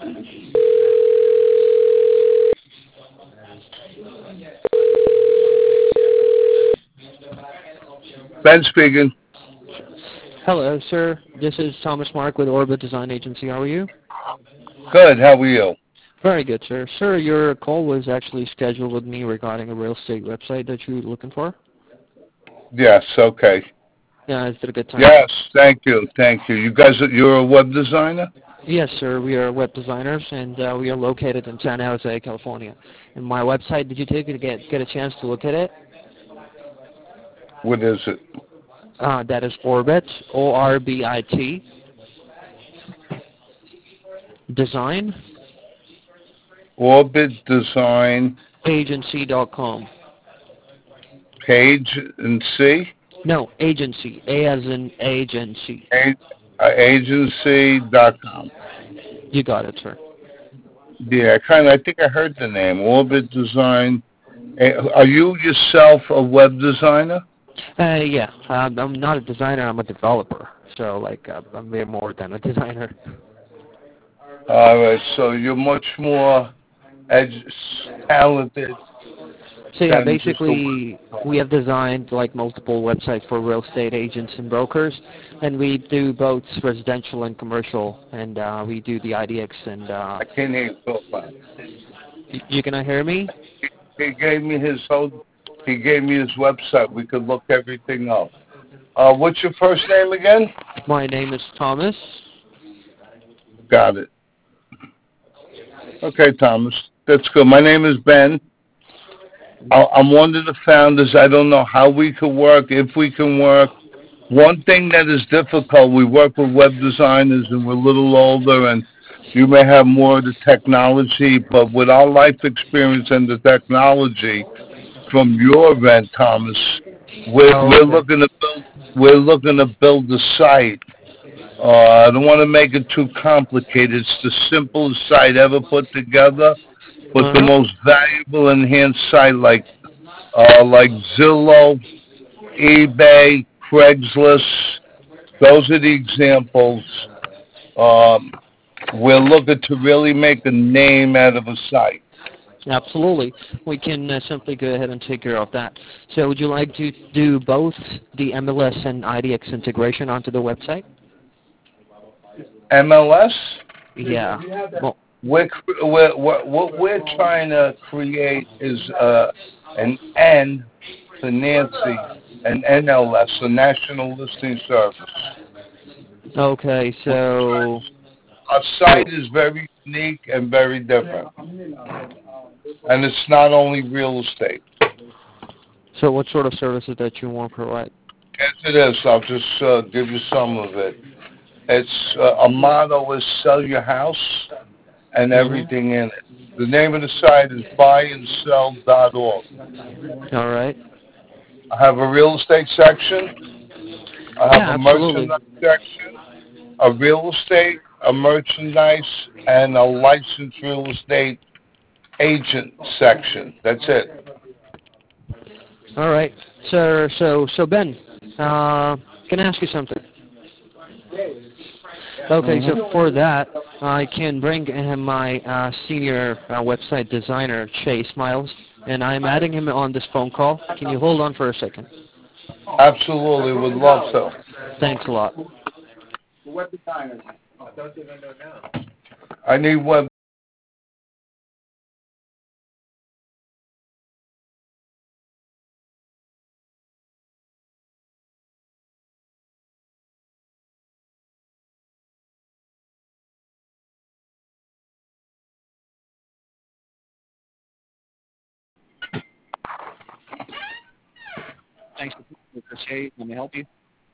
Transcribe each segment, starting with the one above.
Ben speaking. Hello, sir. This is Thomas Mark with Orbit Design Agency. How are you? Good. How are you? Very good, sir. Sir, your call was actually scheduled with me regarding a real estate website that you're looking for. Yes. Okay. Yeah, is it a good time? Yes. Thank you. Thank you. You're a web designer? Yes, sir. We are web designers, and we are located in San Jose, California. And my website, did you take it to get a chance to look at it? What is it? That is Orbit, Orbit, design, Orbit Design agency.com. Page and C? No, agency. A as in agency. Agency.com. You got it, sir. Yeah, I think I heard the name. Orbit Design. Are you yourself a web designer? Yeah. I'm not a designer. I'm a developer. So, I'm way more than a designer. All right. So you're much more talented So, yeah, than just a basically, we have designed, multiple websites for real estate agents and brokers. And we do both residential and commercial. And we do the IDX and... I can't hear you so far. You cannot hear me? He gave me his website. We could look everything up. What's your first name again? My name is Thomas. Got it. Okay, Thomas. That's good. My name is Ben. I'm one of the founders. I don't know how we could work, if we can work. One thing that is difficult, we work with web designers and we're a little older and you may have more of the technology, but with our life experience and the technology from your event, Thomas, we're looking to build a site. I don't want to make it too complicated. It's the simplest site ever put together, but the most valuable enhanced site like Zillow, eBay, Craigslist. Those are the examples. We're looking to really make a name out of a site. Absolutely. We can simply go ahead and take care of that. So would you like to do both the MLS and IDX integration onto the website? MLS? Yeah. Well, what we're trying to create is an N for Nancy, an NLS, a National Listing Service. okay, so... Our site is very unique and very different. And it's not only real estate. So what sort of services that you want to provide? Yes, it is. I'll just give you some of it. It's a motto is sell your house and everything in it. The name of the site is buyandsell.org. All right. I have a real estate section. I have a merchandise section, a real estate, a merchandise, and a licensed real estate agent section. That's it. All right. So Ben, can I ask you something? Okay, so for that, I can bring in my senior website designer, Chase Miles, and I'm adding him on this phone call. Can you hold on for a second? Absolutely, would love to. Thanks a lot. Web designers. I need web. Thanks for Chase. Let me help you.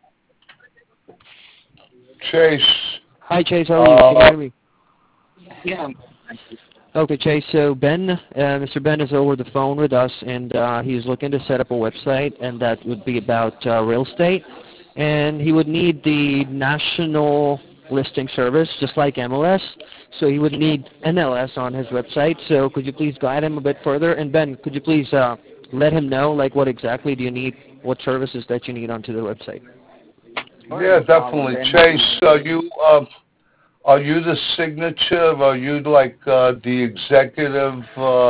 Chase. Hi, Chase. How are you? Can you hear me? Yeah. Okay, Chase. So Ben, Mr. Ben is over the phone with us, and he's looking to set up a website, and that would be about real estate. And he would need the national listing service, just like MLS. So he would need NLS on his website. So could you please guide him a bit further? And Ben, could you please let him know, what exactly do you need, what services that you need onto the website? Yeah, definitely. Chase, Are you the signature? Are you like the executive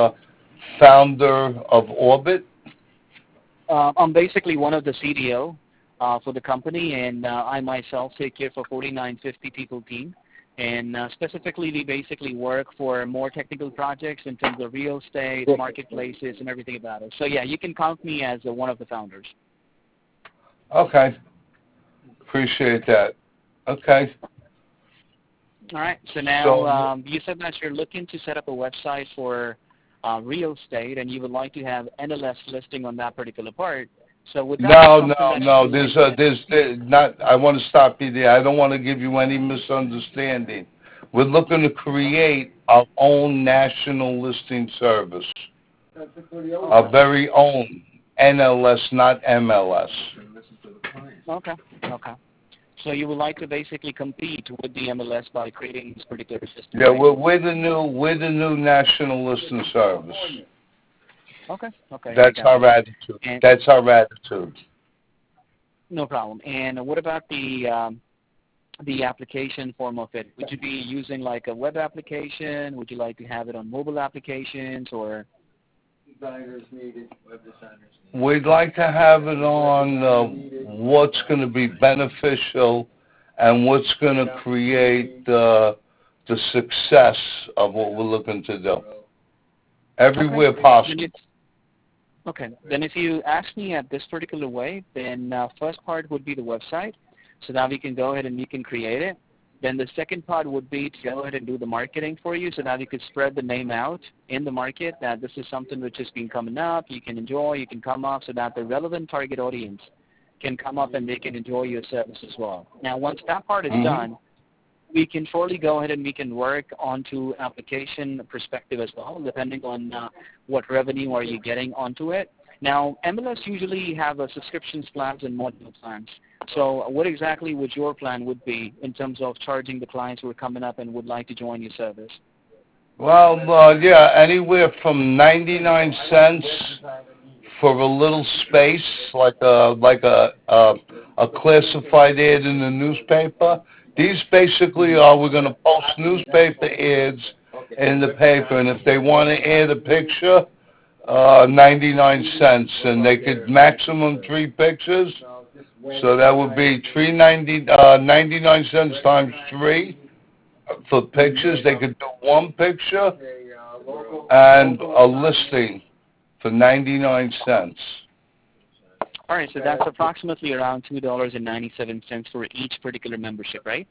founder of Orbit? I'm basically one of the CDO for the company, and I myself take care for 49, 50 people team. And specifically, we basically work for more technical projects in terms of real estate, marketplaces, and everything about it. So yeah, you can count me as one of the founders. Okay. Appreciate that. Okay. All right. So now you said that you're looking to set up a website for real estate, and you would like to have NLS listing on that particular part. So would that No. There's not. I want to stop you there. I don't want to give you any misunderstanding. We're looking to create our own national listing service, our very own NLS, not MLS. Okay. So you would like to basically compete with the MLS by creating this particular system? Yeah, we're the new national listing service. Okay. That's our attitude. That's our attitude. No problem. And what about the application form of it? Would you be using like a web application? Would you like to have it on mobile applications or? Designers needed, web designers needed. We'd like to have it on what's going to be beneficial and what's going to create the success of what we're looking to do. Everywhere possible. Okay. Then if you ask me at this particular way, then first part would be the website. So now we can go ahead and you can create it. Then the second part would be to go ahead and do the marketing for you so that you could spread the name out in the market that this is something which has been coming up, you can enjoy, you can come up so that the relevant target audience can come up and they can enjoy your service as well. Now once that part is done, we can surely go ahead and we can work onto application perspective as well, depending on what revenue are you getting onto it. Now, MLS usually have a subscriptions plans and module plans. So what exactly would your plan would be in terms of charging the clients who are coming up and would like to join your service? Well, yeah, anywhere from 99 cents for a little space, like a classified ad in the newspaper. These basically are, we're going to post newspaper ads in the paper, and if they want to add a picture, 99 cents, and they could maximum 3 pictures, so that would be 99 cents times 3 for pictures. They could do 1 picture and a listing for 99 cents. All right, so that's approximately around $2.97 for each particular membership, right?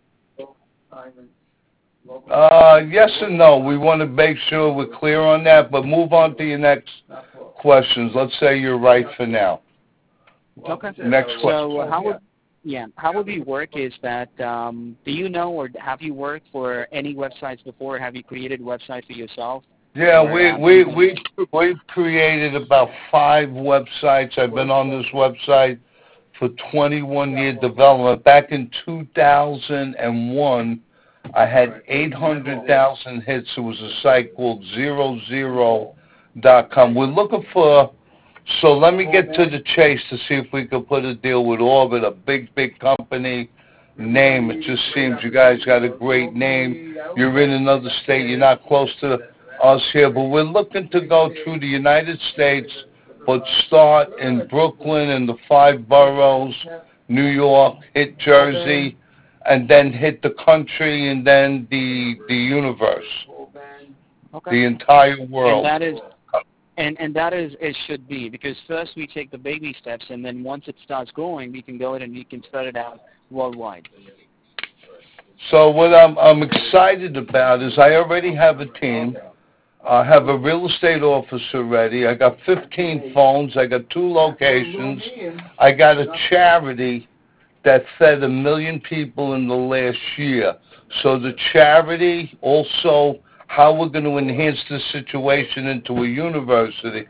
Yes and no. We want to make sure we're clear on that, but move on to your next questions. Let's say you're right for now. Okay. Next question. So how would we work is that, do you know or have you worked for any websites before? Have you created websites for yourself? Yeah, we've created about 5 websites. I've been on this website for 21-year development. Back in 2001, I had 800,000 hits. It was a site called 00.com. We're looking for, so let me get to the chase to see if we could put a deal with Orbit, a big company name. It just seems you guys got a great name. You're in another state. You're not close to us here, but we're looking to go through the United States, but start in Brooklyn and the 5 boroughs, New York, hit Jersey, and then hit the country, and then the universe, the entire world. And that is it should be, because first we take the baby steps, and then once it starts going, we can go ahead and we can spread it out worldwide. So what I'm excited about is I already have a team. I have a real estate officer ready. I got 15 phones. I got 2 locations. I got a charity that fed 1 million people in the last year. So the charity, also how we're going to enhance this situation into a university,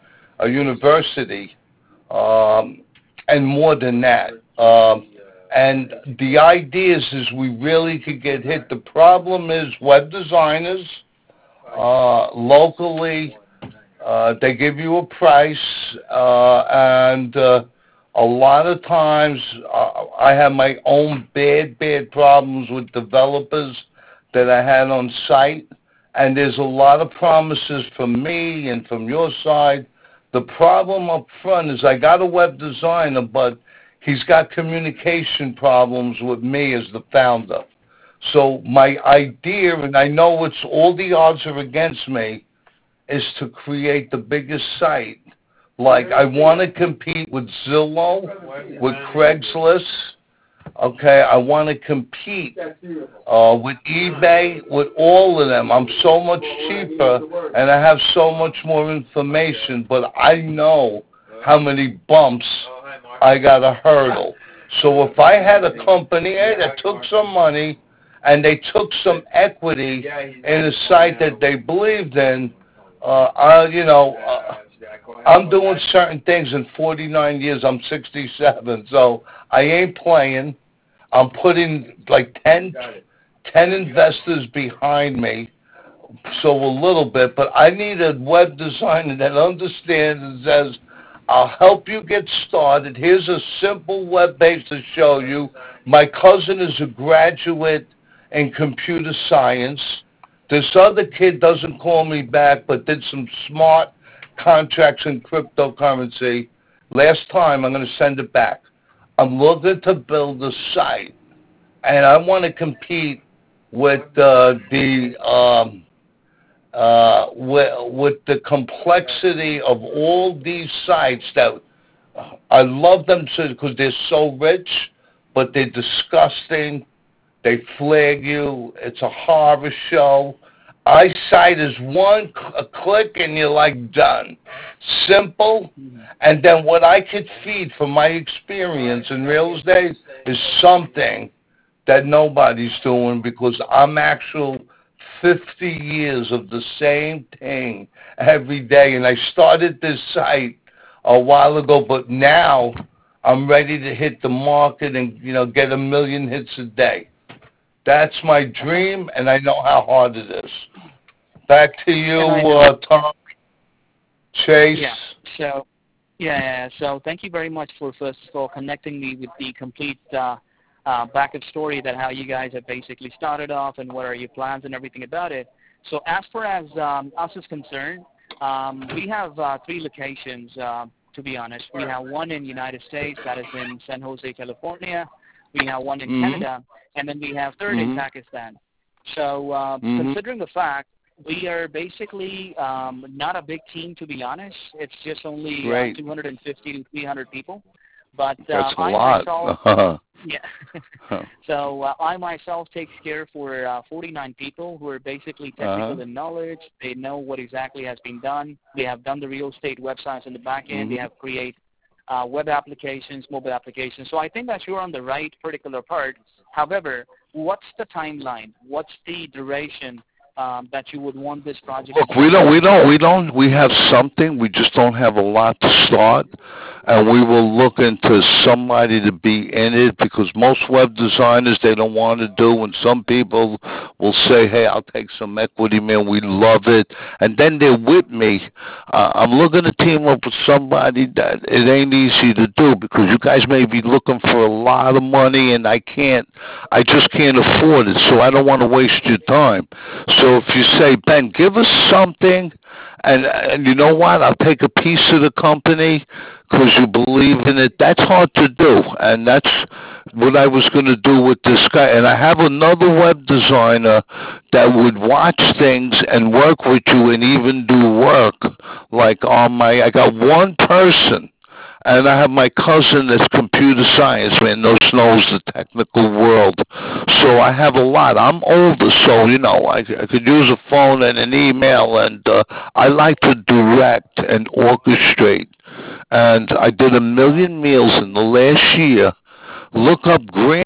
and more than that. And the idea is we really could get hit. The problem is web designers, locally, they give you a price, and a lot of times I have my own bad problems with developers that I had on site, and there's a lot of promises from me and from your side. The problem up front is I got a web designer, but he's got communication problems with me as the founder. So my idea, and I know it's all the odds are against me, is to create the biggest site. Like, I want to compete with Zillow, with Craigslist. Okay, I want to compete with eBay, with all of them. I'm so much cheaper, and I have so much more information, but I know how many bumps I got to hurdle. So if I had a company that took some money and they took some equity in a site that they believed in, I'm doing certain things in 49 years. I'm 67, so I ain't playing. I'm putting like 10 investors behind me, so a little bit, but I need a web designer that understands and says, I'll help you get started. Here's a simple web page to show you. My cousin is a graduate in computer science. This other kid doesn't call me back, but did some smart contracts in cryptocurrency. Last time, I'm going to send it back. I'm looking to build a site, and I want to compete with with the complexity of all these sites that I love them because they're so rich, but they're disgusting. They flag you. It's a horror show. iSight is a click and you're like done. Simple. And then what I could feed from my experience in real estate is something that nobody's doing, because I'm 50 years of the same thing every day. And I started this site a while ago, but now I'm ready to hit the market and, get 1 million hits a day. That's my dream, and I know how hard it is. Back to you, Tom. Chase. So thank you very much for, first of all, connecting me with the complete backup story that how you guys have basically started off and what are your plans and everything about it. So as far as us is concerned, we have 3 locations, to be honest. We have one in the United States, that is in San Jose, California. We have one in Canada, and then we have third in Pakistan. So considering the fact, we are basically not a big team, to be honest. It's just only 250 to 300 people. But that's a I lot. myself, So I myself take care for 49 people who are basically technical in knowledge. They know what exactly has been done. They have done the real estate websites in the back end. They have created web applications, mobile applications. So I think that you're on the right particular part. However, what's the timeline? What's the duration that you would want this project? Look, we have something. We just don't have a lot to start, and we will look into somebody to be in it, because most web designers, they don't want to do, and some people will say, hey, I'll take some equity, man, we love it, and then they're with me. I'm looking to team up with somebody that it ain't easy to do, because you guys may be looking for a lot of money, and I just can't afford it, so I don't want to waste your time. So if you say, Ben, give us something, and you know what, I'll take a piece of the company because you believe in it, that's hard to do, and that's what I was going to do with this guy. And I have another web designer that would watch things and work with you and even do work. Like I got one person, and I have my cousin that's computer science, man, knows the technical world. So I have a lot. I'm older, so, I could use a phone and an email, and I like to direct and orchestrate. And I did 1 million meals in the last year. Look up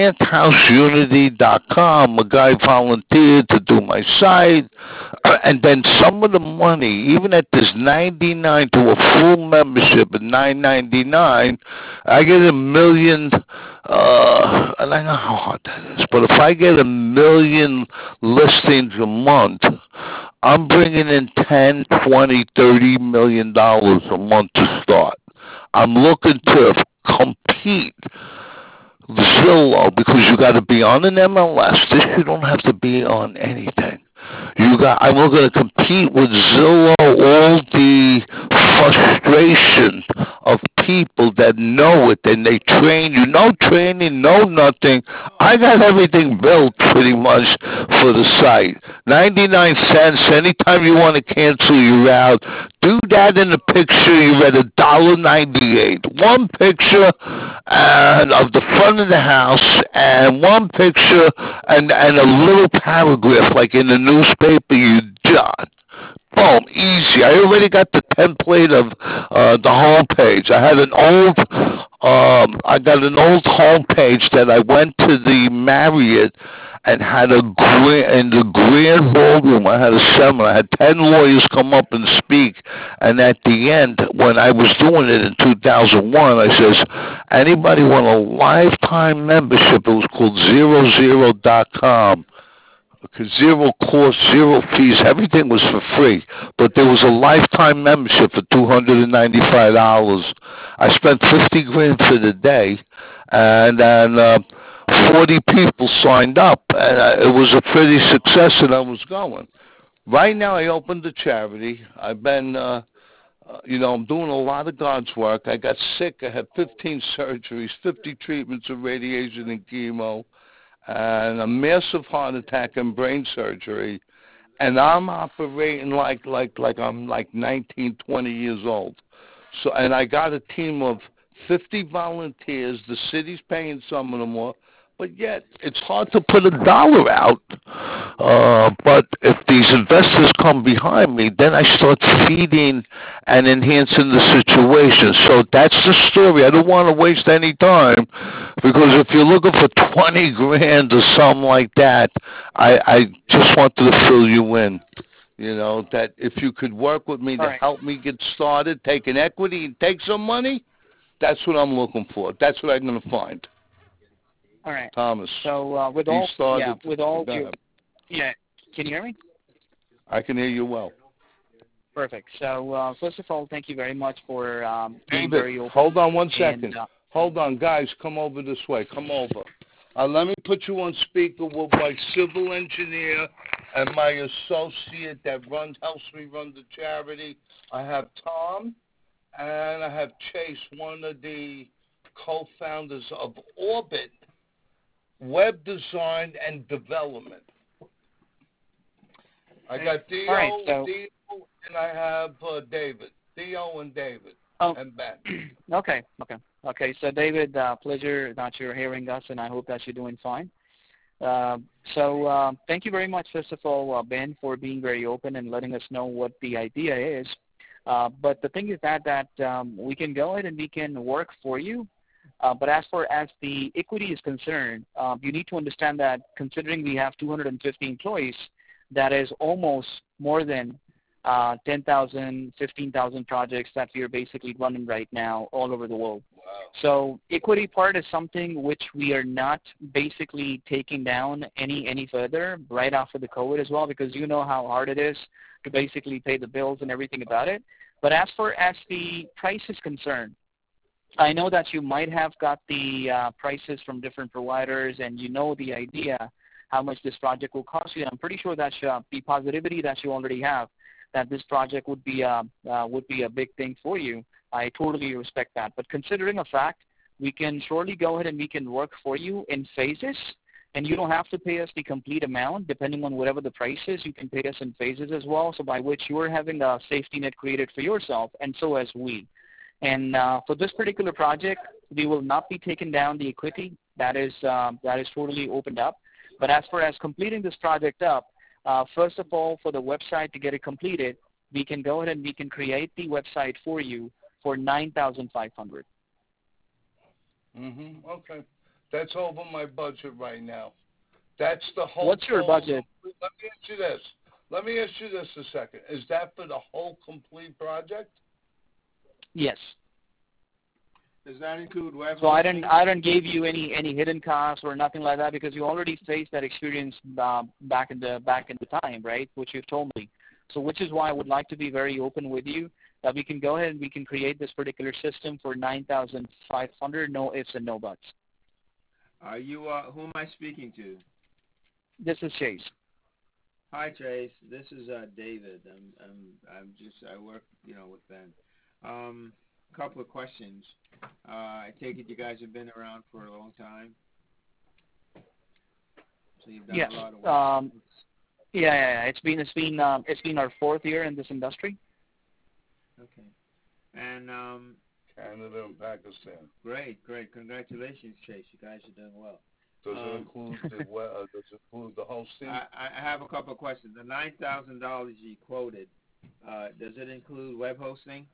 GrantHouseUnity.com. A guy volunteered to do my site. And then some of the money, even at this $99 to a full membership at $9.99, I get 1 million. And I know how hard that is. But if I get 1 million listings a month, I'm bringing in $10, $20, $30 million a month to start. I'm looking to compete Zillow, because you got to be on an MLS. This you don't have to be on anything. I'm going to compete with Zillow. All the frustration of people that know it and they train you, no training, no nothing. I got everything built pretty much for the site. 99 cents. Anytime you want to cancel your route, do that in the picture. You're at $1.98. One picture and of the front of the house, and one picture and a little paragraph like in the newspaper. You done. Boom, easy. I already got the template of the homepage. I got an old homepage that I went to the Marriott and had in the grand ballroom. I had a seminar. I had 10 lawyers come up and speak. And at the end, when I was doing it in 2001, I says, anybody want a lifetime membership? It was called ZeroZero.com. Because zero cost, zero fees, everything was for free. But there was a lifetime membership for $295. I spent $50,000 for the day, and then 40 people signed up, and it was a pretty success, and I was going. Right now, I opened a charity. I've been, I'm doing a lot of God's work. I got sick. I had 15 surgeries, 50 treatments of radiation and chemo, and a massive heart attack and brain surgery, and I'm operating like I'm like 19, 20 years old. So, and I got a team of 50 volunteers. The city's paying some of them more, but yet it's hard to put a dollar out. But if these investors come behind me, then I start feeding and enhancing the situation. So that's the story. I don't want to waste any time, because if you're looking for $20,000 or something like that, I just wanted to fill you in. That if you could work with me to help me get started, take an equity and take some money, that's what I'm looking for. That's what I'm going to find. All right, Thomas. So can you hear me? I can hear you well. Perfect. So first of all, thank you very much for being David, very open. Hold on one second. Hold on, guys. Come over this way. Come over. Let me put you on speaker with my civil engineer and my associate that helps me run the charity. I have Tom, and I have Chase, one of the co-founders of Orbit Web Design and Development. I got Theo, and I have David. Theo and David and Ben. Okay. So David, pleasure that you're hearing us, and I hope that you're doing fine. Thank you very much, first of all, Ben, for being very open and letting us know what the idea is. But the thing is that we can go ahead and we can work for you. But as far as the equity is concerned, you need to understand that considering we have 250 employees, that is almost more than 10,000, 15,000 projects that we are basically running right now all over the world. Wow. So equity part is something which we are not basically taking down any further right after the COVID as well, because you know how hard it is to basically pay the bills and everything about it. But as far as the price is concerned, I know that you might have got the prices from different providers, and you know the idea how much this project will cost you. I'm pretty sure that the positivity that you already have, that this project would be a big thing for you. I totally respect that. But considering a fact, we can surely go ahead and we can work for you in phases, and you don't have to pay us the complete amount. Depending on whatever the price is, you can pay us in phases as well, so by which you are having a safety net created for yourself, and so as we. And for this particular project, we will not be taking down the equity. That is totally opened up. But as far as completing this project up, first of all, for the website to get it completed, we can go ahead and we can create the website for you for $9,500. Okay. That's over my budget right now. That's the whole. What's your budget? Let me ask you this a second. Is that for the whole complete project? Yes. Does that include web? So I didn't give you any hidden costs or nothing like that, because you already faced that experience back in the time, right? Which you've told me. So which is why I would like to be very open with you that we can go ahead and we can create this particular system for $9,500, no ifs and no buts. Are you, who am I speaking to? This is Chase. Hi, Chase. This is David. I work, with Ben. Couple of questions. I take it you guys have been around for a long time. So you've done Yes. a lot of work. Yeah. It's been our fourth year in this industry. Okay. And Canada and Pakistan. great. Congratulations, Chase. You guys are doing well. Does it include the hosting? I have a couple of questions. The $9,000 you quoted, does it include web hosting?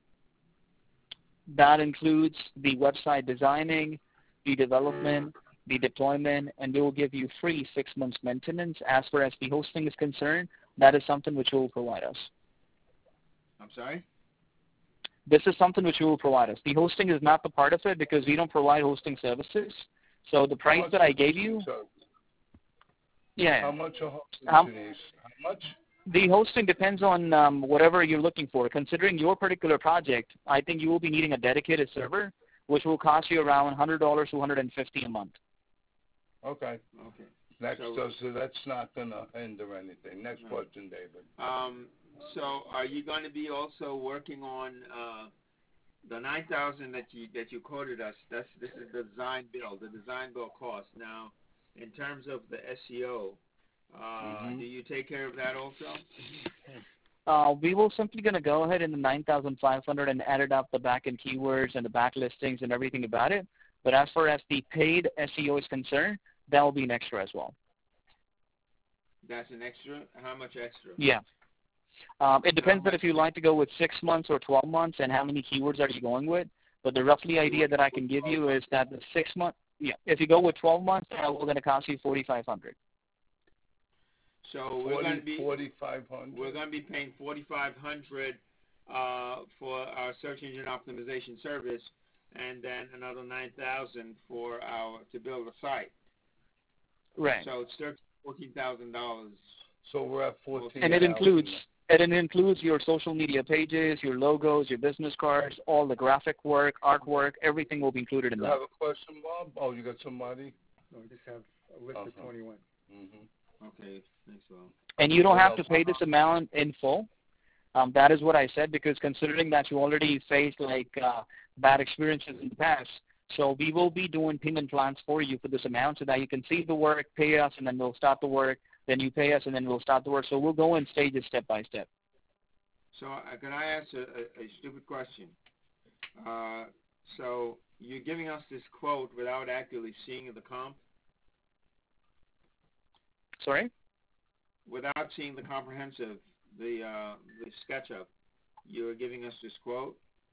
That includes the website designing, the development, the deployment, and we will give you free 6 months maintenance. As far as the hosting is concerned, that is something which you will provide us. I'm sorry? This is something which you will provide us. The hosting is not the part of it because we don't provide hosting services. So the price that I gave you, How much a hosting, Denise? How much? The hosting depends on whatever you're looking for. Considering your particular project, I think you will be needing a dedicated server, which will cost you around $100 to $150 a month. Okay. Next, So that's not going to hinder anything. Next question, David. So are you going to be also working on the $9,000 that you quoted us? This is the design build. The design build cost. Now, in terms of the SEO, do you take care of that also? We will simply going to go ahead in the 9,500 and added up the back-end keywords and the back listings and everything about it. But as far as the paid SEO is concerned, that will be an extra as well. That's an extra? How much extra? Yeah. It depends on if you like to go with 6 months or 12 months and how many keywords are you going with. But the roughly idea that I can give you is that the 6 month, if you go with 12 months, that will going to cost you $4,500. So we're going to be $4,500. We're going to be paying $4,500 for our search engine optimization service, and then another $9,000 to build a site. Right. So it's $14,000. So we're at $14,000. And it includes your social media pages, your logos, your business cards, all the graphic work, artwork, everything will be included in that. You have a question, Bob? Oh, you got somebody? No, we just have a list of 21. Mm-hmm. Okay, thanks, Bob. And you don't have to pay this amount in full. That is what I said, because considering that you already faced bad experiences in the past, so we will be doing payment plans for you for this amount so that you can see the work, pay us, and then we'll start the work. Then you pay us, and then we'll start the work. So we'll go in stages step by step. So can I ask a stupid question? So you're giving us this quote without actually seeing the comp? Sorry? Without seeing the comprehensive, the SketchUp, you're giving us this quote?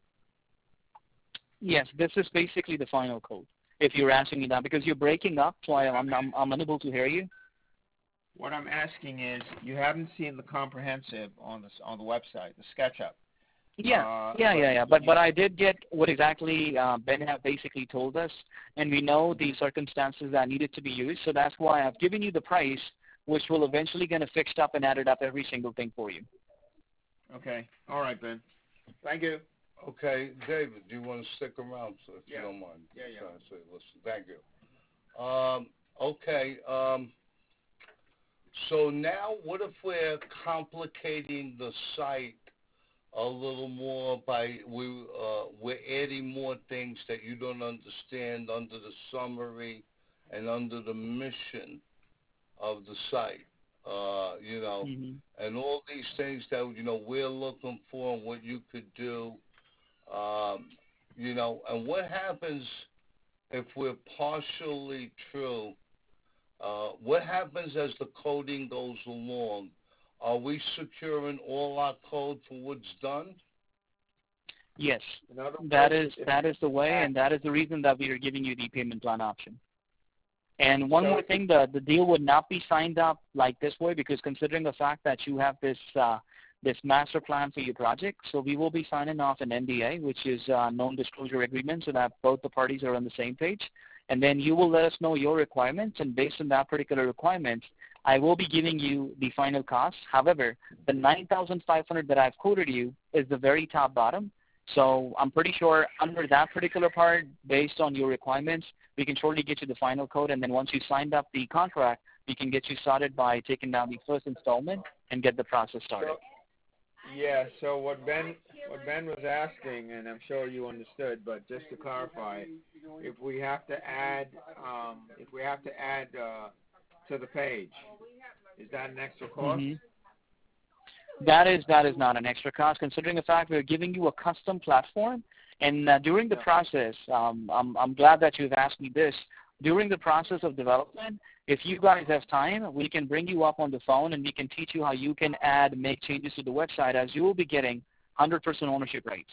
Yes, this is basically the final quote, if you're asking me that, because you're breaking up, so I'm unable to hear you. What I'm asking is, you haven't seen the comprehensive on the website, the SketchUp. Yeah. But I did get what exactly Ben have basically told us, and we know the circumstances that needed to be used. So that's why I've given you the price, which will eventually get fixed up and added up every single thing for you. Okay. All right, Ben. Thank you. Okay, David, do you want to stick around, so if you don't mind? Yeah. So, listen, thank you. Okay. So now, what if we're complicating the site a little more by we're adding more things that you don't understand under the summary and under the mission of the site, and all these things that we're looking for and what you could do, and what happens if we're partially true? What happens as the coding goes along? Are we securing all our code for what's done? Yes, that is the way, and that is the reason that we are giving you the payment plan option. And one more thing, the deal would not be signed up like this way, because considering the fact that you have this master plan for your project, so we will be signing off an NDA, which is non-disclosure agreement, so that both the parties are on the same page. And then you will let us know your requirements, and based on that particular requirement, I will be giving you the final cost. However, the $9,500 that I've quoted you is the very top bottom. So I'm pretty sure under that particular part, based on your requirements, we can surely get you the final code, and then once you signed up the contract, we can get you started by taking down the first installment and get the process started. So what Ben was asking, and I'm sure you understood, but just to clarify, if we have to add to the page, is that an extra cost? That is not an extra cost, considering the fact we're giving you a custom platform. And during the process, I'm glad that you've asked me this. During the process of development, if you guys have time, we can bring you up on the phone and we can teach you how you can make changes to the website, as you will be getting 100% ownership rights.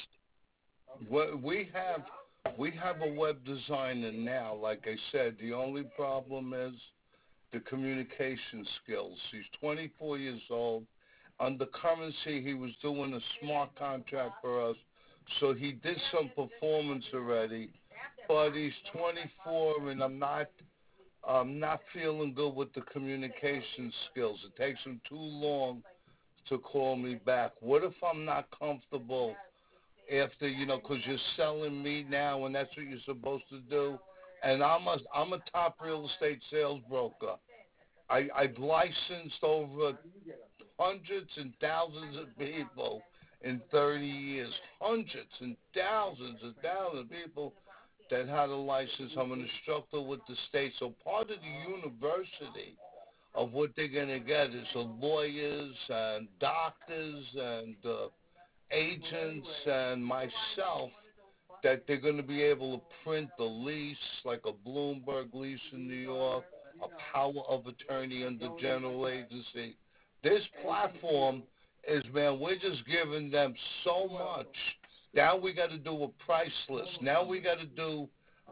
We have a web designer now. Like I said, the only problem is the communication skills. He's 24 years old. Under currency, he was doing a smart contract for us, so he did some performance already. But he's 24, and I'm not feeling good with the communication skills. It takes him too long to call me back. What if I'm not comfortable after, because you're selling me now, and that's what you're supposed to do. And I'm a top real estate sales broker. I've licensed over hundreds and thousands of people in 30 years. Hundreds and thousands of people that had a license. I'm an instructor with the state. So part of the university of what they're going to get is lawyers and doctors and agents and myself, that they're going to be able to print the lease, like a Bloomberg lease in New York, a power of attorney under general agency. This platform is, man, we're just giving them so much. Now we got to do a price list. Now we got to do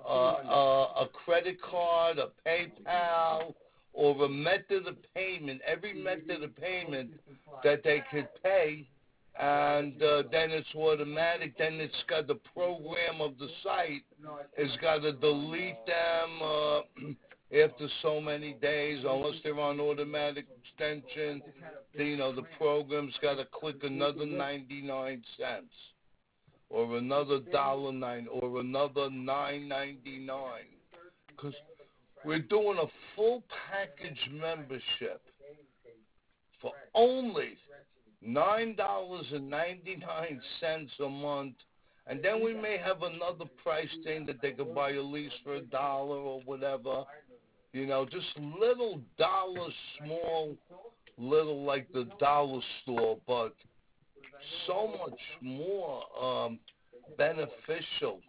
a credit card, a PayPal, or a method of payment. Every method of payment that they could pay, and then it's automatic. Then it's got the program of the site. It's got to delete them after so many days, unless they're on automatic extension. The program's got to click another 99 cents, or another $1.09, or another $9.99, because we're doing a full package membership for only $9.99 a month, and then we may have another price thing that they could buy a lease for $1 or whatever. Just little dollars, small, little like the dollar store, but so much more beneficial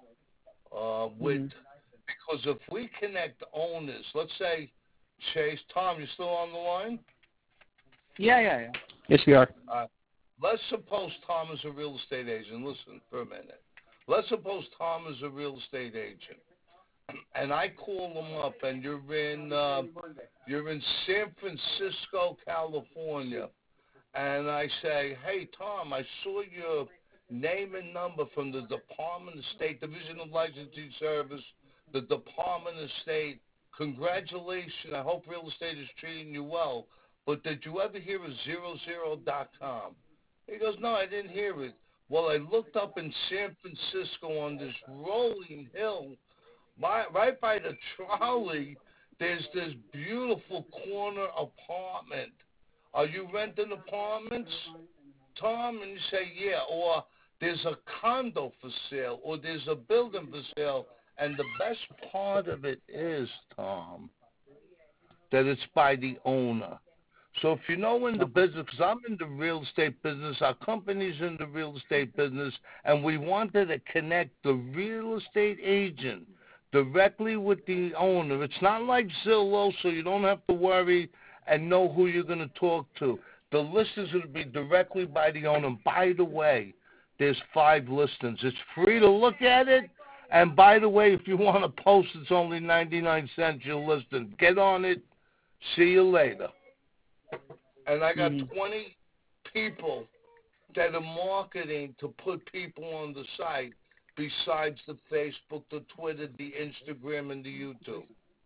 because if we connect owners, let's say, Chase, Tom, you still on the line? Yeah. Yes, we are. Let's suppose Tom is a real estate agent. Listen for a minute. Let's suppose Tom is a real estate agent, and I call him up, and you're in San Francisco, California, and I say, hey, Tom, I saw your name and number from the Department of State, Division of Licensing Service, the Department of State. Congratulations. I hope real estate is treating you well. But did you ever hear of 00.com? He goes, no, I didn't hear it. Well, I looked up in San Francisco on this rolling hill, right by the trolley, there's this beautiful corner apartment. Are you renting apartments, Tom? And you say, yeah. Or there's a condo for sale, or there's a building for sale. And the best part of it is, Tom, that it's by the owner. So if you know in the business, because I'm in the real estate business, our company's in the real estate business, and we wanted to connect the real estate agent directly with the owner. It's not like Zillow, so you don't have to worry and know who you're going to talk to. The listings will be directly by the owner. And by the way, there's 5 listings. It's free to look at it. And by the way, if you want to post, it's only 99 cents your listing. Get on it. See you later. And I got 20 people that are marketing to put people on the site besides the Facebook, the Twitter, the Instagram, and the YouTube.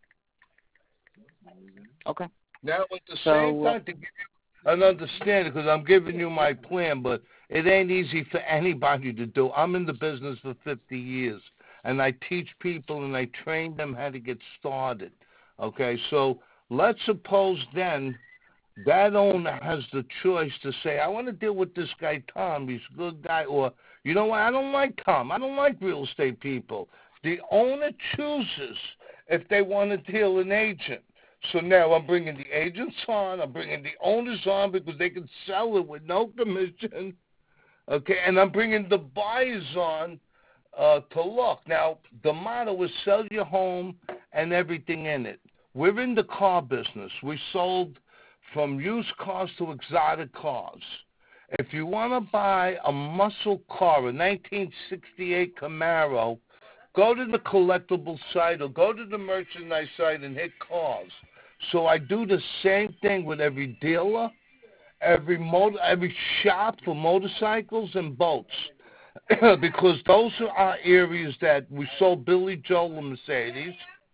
Okay. Now, at the same time, to give you an understanding, because I'm giving you my plan, but it ain't easy for anybody to do. I'm in the business for 50 years, and I teach people and I train them how to get started. Okay, so let's suppose then that owner has the choice to say, I want to deal with this guy Tom, he's a good guy, or, you know what, I don't like Tom, I don't like real estate people. The owner chooses if they want to deal an agent. So now I'm bringing the agents on, I'm bringing the owners on because they can sell it with no commission, okay, and I'm bringing the buyers on to look. Now, the motto is sell your home and everything in it. We're in the car business. We sold from used cars to exotic cars. If you want to buy a muscle car, a 1968 Camaro, go to the collectible site or go to the merchandise site and hit cars. So I do the same thing with every dealer, every shop for motorcycles and boats. Because those are our areas that we sold Billy Joel a Mercedes.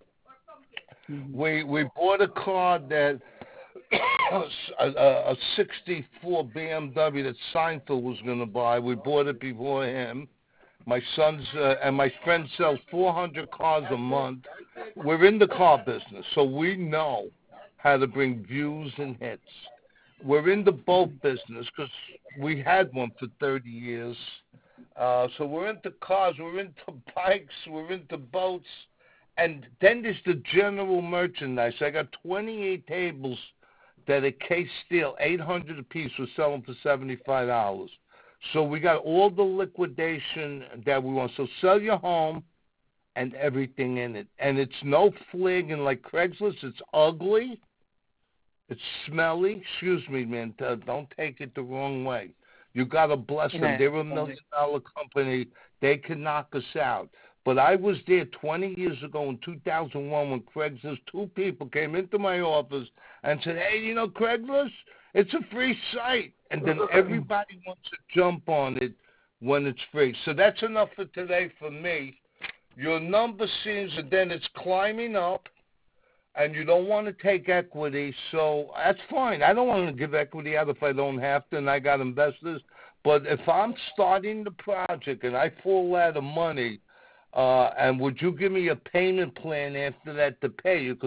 We bought a car that a 64 BMW that Seinfeld was going to buy. We bought it before him. My sons and my friend sells 400 cars a month. We're in the car business, so we know how to bring views and hits. We're in the boat business because we had one for 30 years. So we're into cars, we're into bikes, we're into boats, and then there's the general merchandise. I got 28 tables that are case steel, 800 a piece. We're selling for $75. So we got all the liquidation that we want. So sell your home and everything in it. And it's no fligging like Craigslist. It's ugly. It's smelly. Excuse me, man. Don't take it the wrong way. You got to bless them. They're a $1 million company. They can knock us out. But I was there 20 years ago in 2001 when Craigslist, 2 people came into my office and said, hey, you know, Craigslist, it's a free site. And then everybody wants to jump on it when it's free. So that's enough for today for me. Your number seems that then it's climbing up, and you don't want to take equity, so that's fine. I don't want to give equity out if I don't have to, and I got investors. But if I'm starting the project and I fall out of money, and would you give me a payment plan after that to pay you?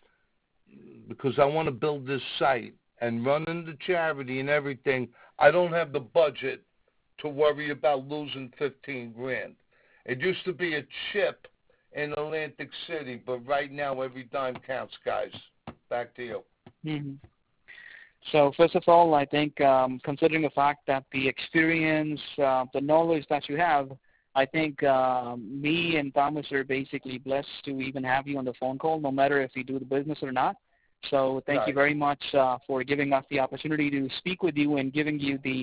Because I want to build this site and running the charity and everything. I don't have the budget to worry about losing $15,000. It used to be a chip in Atlantic City, but right now every dime counts, guys. Back to you. Mm-hmm. So first of all, I think considering the fact that the experience, the knowledge that you have, I think me and Thomas are basically blessed to even have you on the phone call, no matter if we do the business or not. So thank you very much for giving us the opportunity to speak with you and giving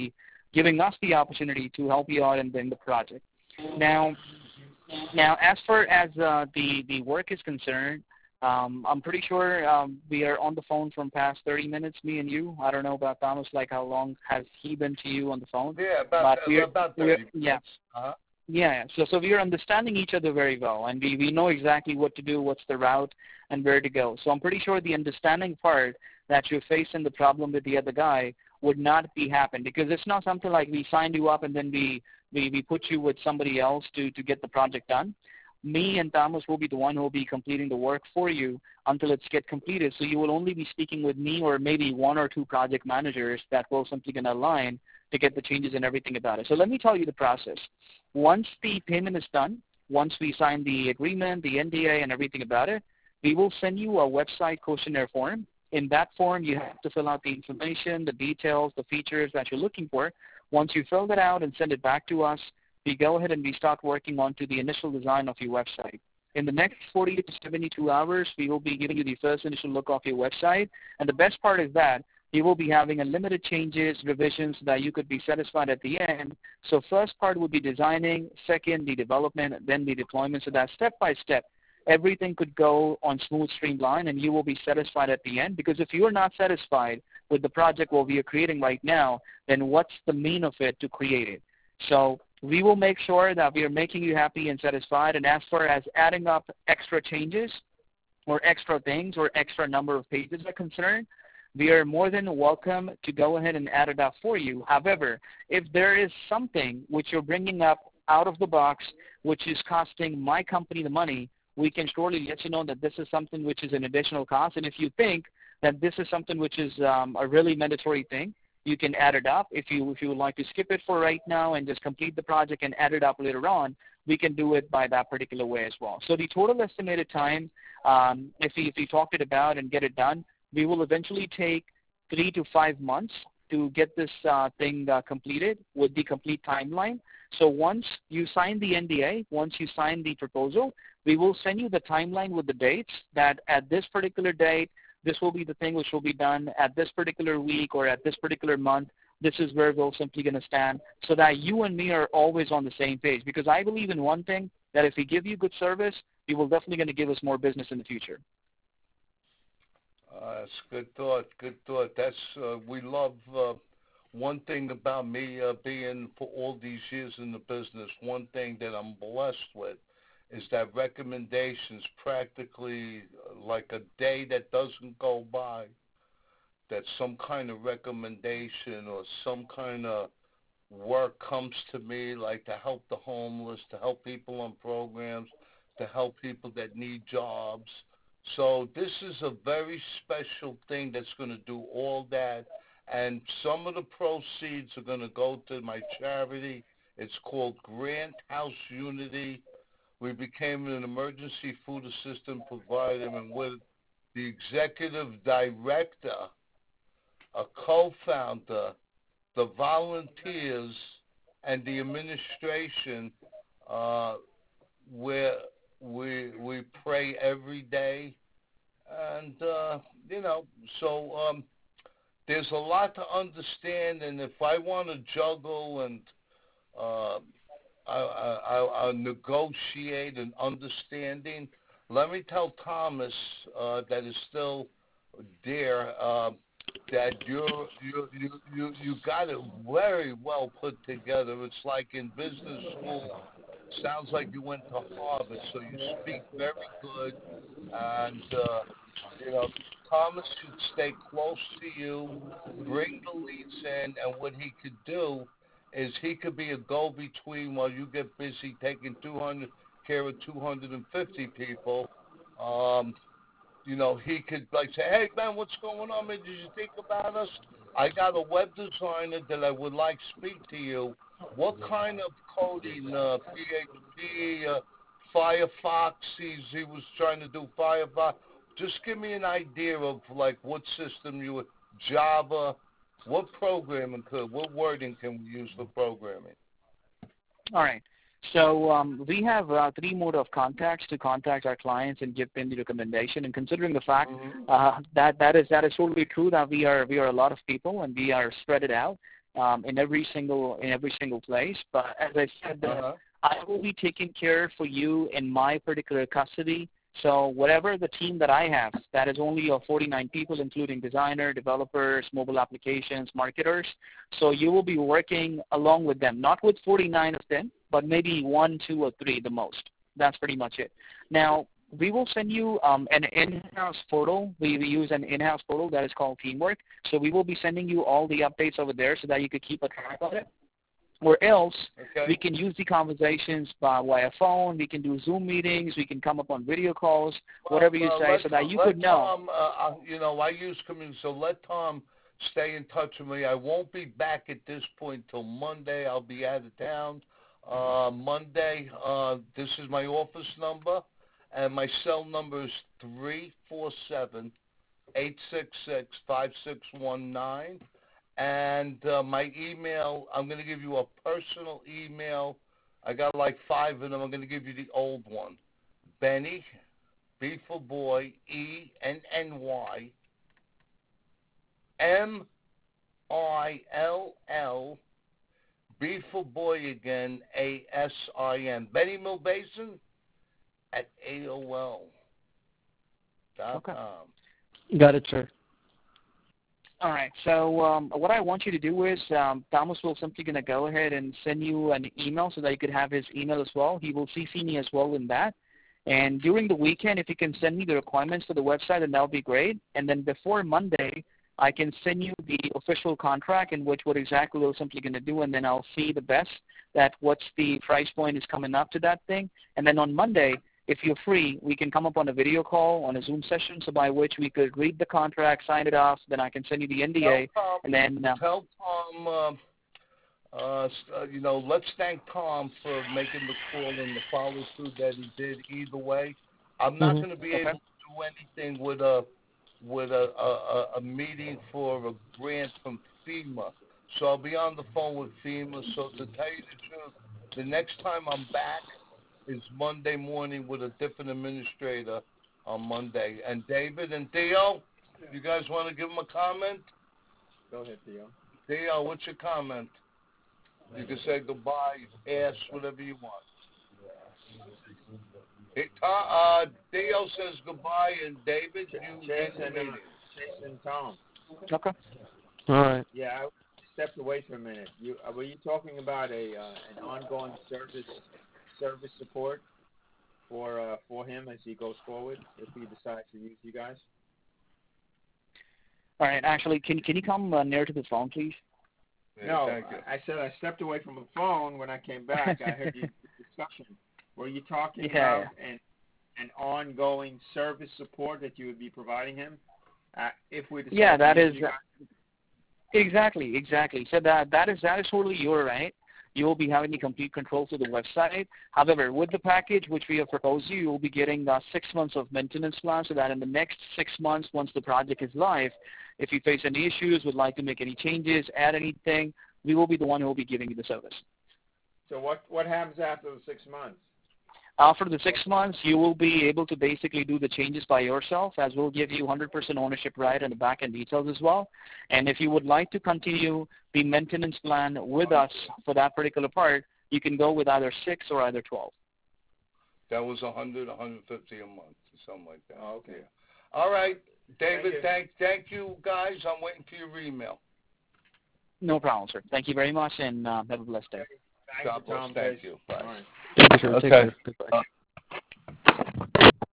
us the opportunity to help you out in the project. Now, as far as the work is concerned, I'm pretty sure we are on the phone from past 30 minutes, me and you. I don't know about Thomas, like how long has he been to you on the phone? Yeah, about 30 minutes. Yeah. Uh-huh. Yeah, so we are understanding each other very well, and we know exactly what to do, what's the route, and where to go. So I'm pretty sure the understanding part that you're facing the problem with the other guy would not be happen, because it's not something like we signed you up and then we put you with somebody else to get the project done. Me and Thomas will be the one who will be completing the work for you until it's get completed. So you will only be speaking with me or maybe 1 or 2 project managers that will simply going to align to get the changes and everything about it. So let me tell you the process. Once the payment is done, once we sign the agreement, the NDA and everything about it, we will send you a website questionnaire form. In that form, you have to fill out the information, the details, the features that you're looking for. Once you fill that out and send it back to us, we go ahead and we start working on to the initial design of your website. In the next 40 to 72 hours, we will be giving you the first initial look of your website. And the best part is that we will be having unlimited changes, revisions so that you could be satisfied at the end. So first part would be designing, second the development, then the deployment. So that step by step, everything could go on smooth streamline and you will be satisfied at the end. Because if you are not satisfied with the project what we are creating right now, then what's the mean of it to create it? So we will make sure that we are making you happy and satisfied. And as far as adding up extra changes or extra things or extra number of pages are concerned, we are more than welcome to go ahead and add it up for you. However, if there is something which you're bringing up out of the box, which is costing my company the money, we can surely let you know that this is something which is an additional cost. And if you think that this is something which is a really mandatory thing, you can add it up. If you would like to skip it for right now and just complete the project and add it up later on, we can do it by that particular way as well. So the total estimated time, if we talk it about and get it done, we will eventually take 3 to 5 months to get this thing completed with the complete timeline. So once you sign the NDA, once you sign the proposal, we will send you the timeline with the dates that at this particular date, this will be the thing which will be done at this particular week or at this particular month. This is where we're simply going to stand so that you and me are always on the same page. Because I believe in one thing, that if we give you good service, you will definitely going to give us more business in the future. That's good thought. Good thought. That's we love. One thing about me being for all these years in the business, one thing that I'm blessed with is that recommendations practically like a day that doesn't go by that some kind of recommendation or some kind of work comes to me, like to help the homeless, to help people on programs, to help people that need jobs. So this is a very special thing that's going to do all that. And some of the proceeds are going to go to my charity. It's called Grant House Unity. We became an emergency food assistance provider, and with the executive director, a co-founder, the volunteers, and the administration, where we pray every day. And, so there's a lot to understand, and if I want to juggle and I'll negotiate and understanding, let me tell Thomas that is still there that you got it very well put together. It's like in business school. Sounds like you went to Harvard, so you speak very good, and Thomas should stay close to you, bring the leads in, and what he could do is he could be a go-between while you get busy taking care of 250 people. He could say, hey, Ben, what's going on, man? Did you think about us? I got a web designer that I would like to speak to you. What kind of coding, PHP, Firefox, he was trying to do Firefox. Just give me an idea of, what system you would, Java, what wording can we use for programming? All right. So we have 3 mode of contacts to contact our clients and give them the recommendation. And considering the fact that is totally true, that we are a lot of people and we are spread it out in every single place. But as I said, I will be taking care for you in my particular custody. So whatever the team that I have, that is only 49 people, including designer, developers, mobile applications, marketers. So you will be working along with them, not with 49 of them, but maybe 1, 2, or 3 the most. That's pretty much it. Now, we will send you an in-house portal. We use an in-house portal that is called Teamwork. So we will be sending you all the updates over there so that you could keep a track of it. Or else, we can use the conversations via phone. We can do Zoom meetings. We can come up on video calls, whatever you say, so that you could know. Tom, I use community, so let Tom stay in touch with me. I won't be back at this point till Monday. I'll be out of town. Monday, this is my office number, and my cell number is 347-866-5619. And my email, I'm going to give you a personal email. I got 5 of them. I'm going to give you the old one. Benny, B for boy, E-N-N-Y, M-I-L-L, B for boy again, A-S-I-N. Benny Milbasin at AOL.com. Okay. Got it, sir. All right. So what I want you to do is Thomas will simply going to go ahead and send you an email so that you could have his email as well. He will CC me as well in that. And during the weekend, if you can send me the requirements for the website, then that would be great. And then before Monday, I can send you the official contract in which what exactly we're simply going to do, and then I'll see the best that what's the price point is coming up to that thing. And then on Monday, if you're free, we can come up on a video call, on a Zoom session, so by which we could read the contract, sign it off, then I can send you the NDA, and then... Tell Tom, let's thank Tom for making the call and the follow-through that he did either way. I'm not going to be able to do anything with a meeting for a grant from FEMA. So I'll be on the phone with FEMA. So to tell you the truth, the next time I'm back is Monday morning with a different administrator on Monday. And David and Theo, you guys want to give them a comment? Go ahead, Theo. Theo, what's your comment? You can say goodbye, ask whatever you want. Theo says goodbye, and David, Chase and Tom. Okay. All right. Yeah, I stepped away for a minute. Were you talking about an ongoing service support for him as he goes forward if he decides to use you guys? All right. Actually, can you come near to the phone, please? Yeah, no, thank you. I said I stepped away from the phone. When I came back, I heard the discussion. Were you talking about an ongoing service support that you would be providing him if we decide? Yeah, that is exactly. So that is totally your right. You will be having the complete control through the website. However, with the package which we have proposed you will be getting 6 months of maintenance plan, so that in the next 6 months, once the project is live, if you face any issues, would like to make any changes, add anything, we will be the one who will be giving you the service. So what happens after the 6 months? After the 6 months, you will be able to basically do the changes by yourself, as we'll give you 100% ownership right and the back-end details as well. And if you would like to continue the maintenance plan with us for that particular part, you can go with either 6 or either 12. That was 100, 150 a month, or something like that. Oh, okay. Yeah. All right, David, Thank thank you, guys. I'm waiting for your email. No problem, sir. Thank you very much, and have a blessed day. God bless. Thank you. Bye. All right. Thank you, sir. Okay. Take care. Goodbye.